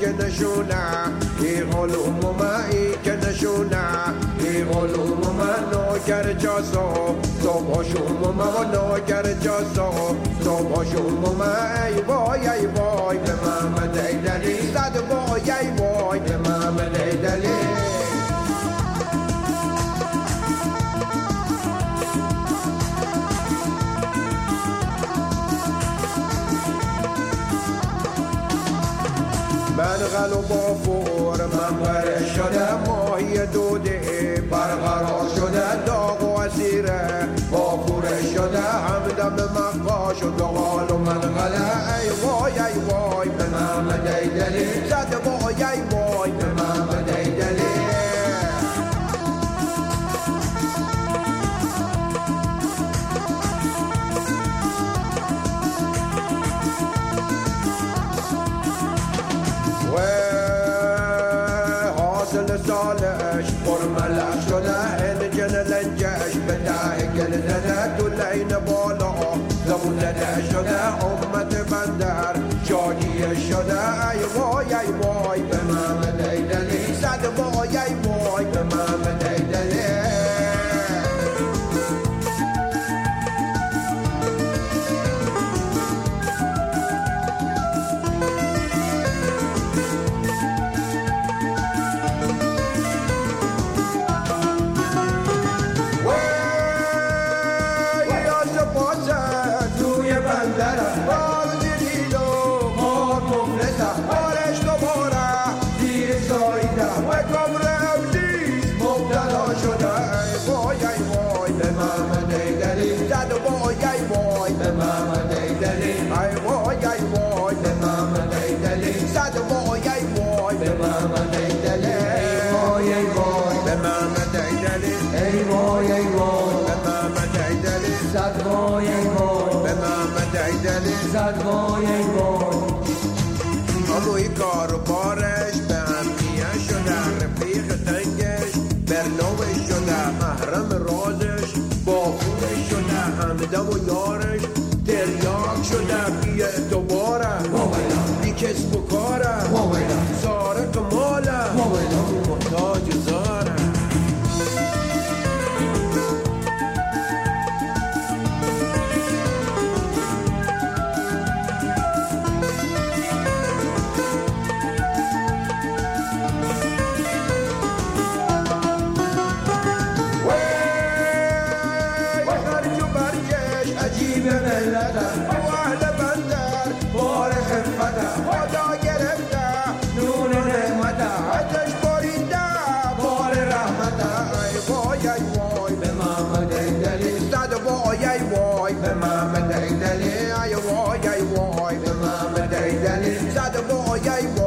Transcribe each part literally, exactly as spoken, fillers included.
که نشونه ای علوم مایی که نشونه ای علوم من نوکر جاسو صبح شوم ما نوکر جاسو صبح شوم ای وای ای وای به محمد ایدلی صد وای ای وای به محمد ایدلی من غلو با فور من بره شده ماهی دوده برقرار شده داغ و اسیره با فوره شده همدم مقاش و دغال و من غله ای وای ای وای به محمد ایدلی زد وای ای وای به محمد ایدلی سالش برملش شده انجن لنجش به ته گل زده تو لین بالا زبون زده شده امت بندر شادی شده ای وای ای وای به محمد ایدلی صد وای ای وای به محمد ایدلی اموی کار و بارش به همیه شده رفیق تنگش برنامش شده محرم رازش با خونش شده همدم و یارش تریاک شده بی اعتباره بی کسب و کاره سارق ماله محتاج زاره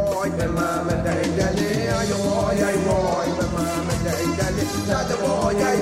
Boy,